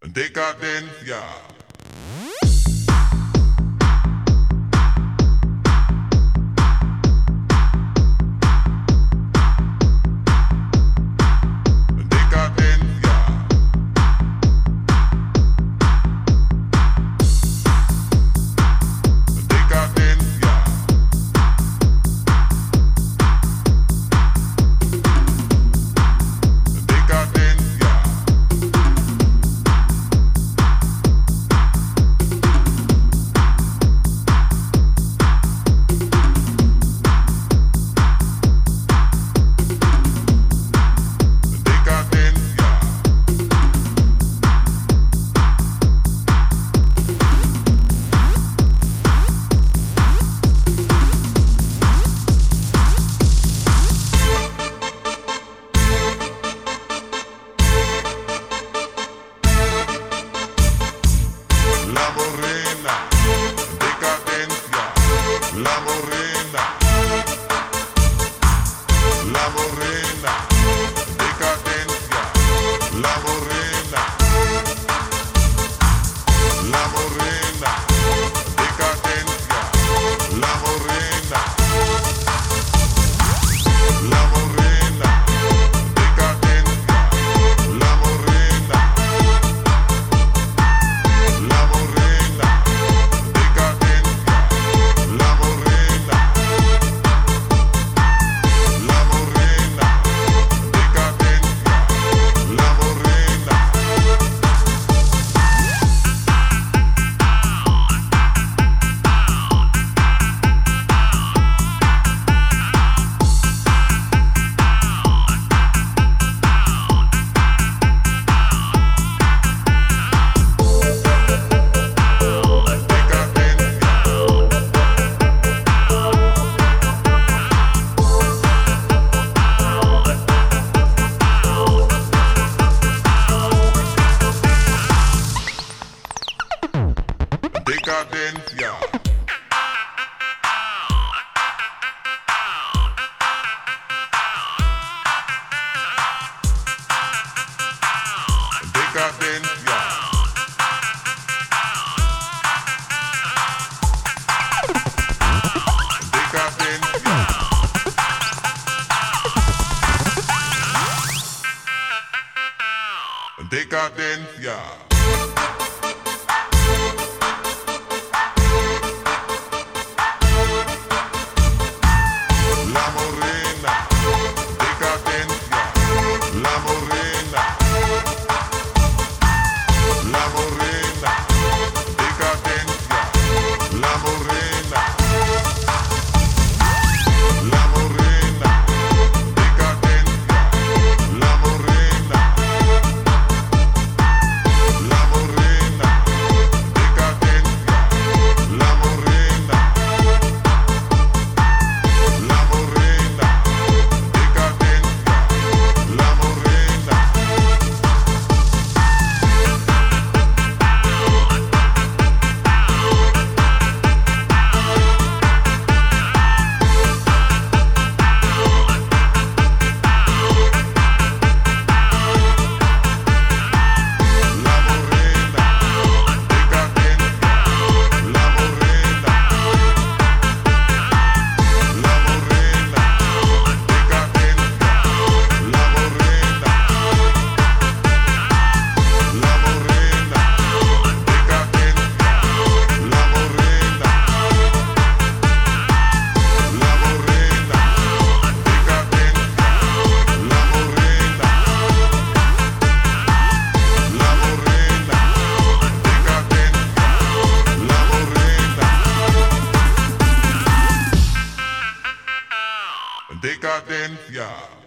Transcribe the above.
Decadencia. La morena, la morena, decadencia, la morena, la morena, decadencia, la morena, la morena, decadencia, la morena, la morena, decadencia, la morena. La morena, decadencia, la morena. Decadencia. Decadencia. Decadencia. Decadencia. La morena, decadencia, la morena, la morena, decadencia, la morena, la morena, decadencia, la morena, la morena, decadencia, la morena. La morena, decadencia, la morena. La morena, decadencia, la morena. La morena, decadencia, la morena. La morena, decadencia, la morena. La morena, decadencia, la morena. La morena, decadencia, la morena. Decadencia.